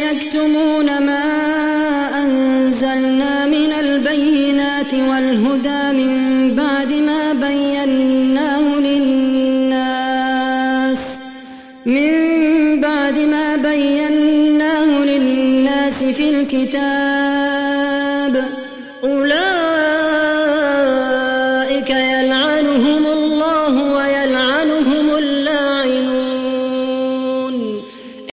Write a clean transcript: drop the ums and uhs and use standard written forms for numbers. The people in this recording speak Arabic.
يكتمون ما أنزلنا من البينات والهدى من بعد ما بيناه للناس في الكتاب. أولئك